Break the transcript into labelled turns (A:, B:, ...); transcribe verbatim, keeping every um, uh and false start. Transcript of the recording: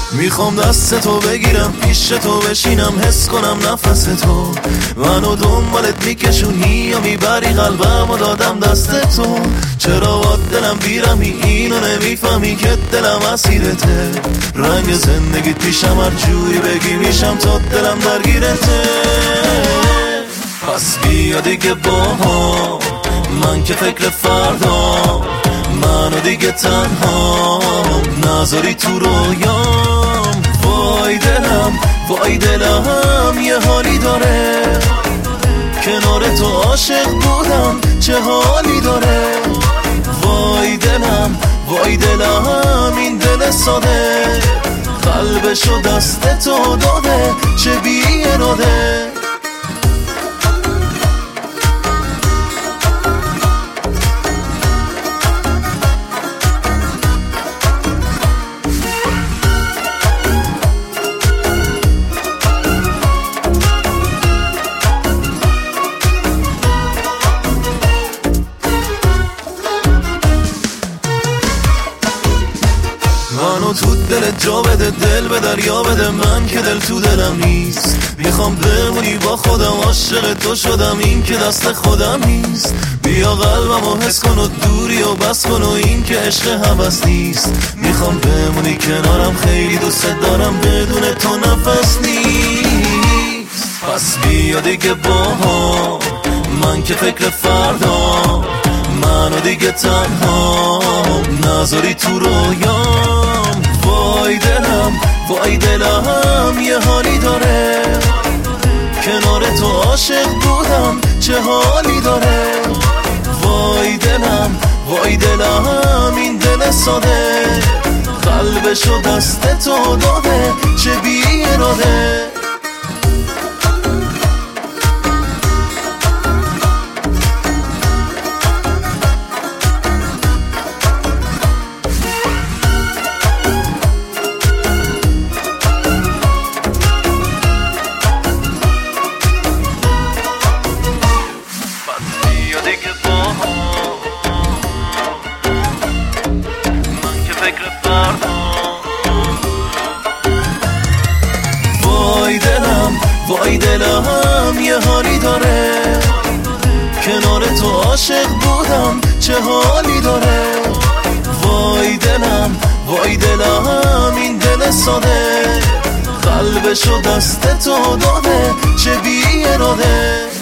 A: میخوام دست تو بگیرم، پیش تو بشینم، حس کنم نفس تو منو دنبالت میکشونی یا میبری قلبم و دادم دست تو. چرا با دلم بیرمی اینو نمیفهمی که دلم اسیرته، رنگ زندگیت پیشم هر جوری بگی میشم تا دلم درگیرته. پس بیا دیگه با من که فکر فردا، منو دیگه تنها نذاری تو رویام. وای دلم وای دلم یه حالی داره، کنار تو عاشق بودم چه حالی داره. وای دلم وای دلم این دل ساده، قلبشو دست تو داده چه بی اراده. منو تو دلت جا بده، دل به دریا بده، من که دل تو دلم نیست. میخوام بمونی با خودم، عاشق تو شدم این که دست خودم نیست. بیا قلبمو حس کن و دوری و بس کن و این که عشق هوس نیست. میخوام بمونی کنارم، خیلی دوست دارم، بدون تو نفس نیست. پس بیا دیگه با من که فکر فردا، منو دیگه تنها نذاری تو رویام. وای دلم وای دلم یه حالی داره، کنار تو عاشق بودم چه حالی داره. وای دلم وای دلم این دل ساده، قلبشو دست تو داده چه بی اراده. وای دلم وای دلم یه حالی داره، کنار تو عاشق بودم چه حالی داره. وای دلم وای دلم این دل ساده، قلبشو دست تو داده چه بی اراده.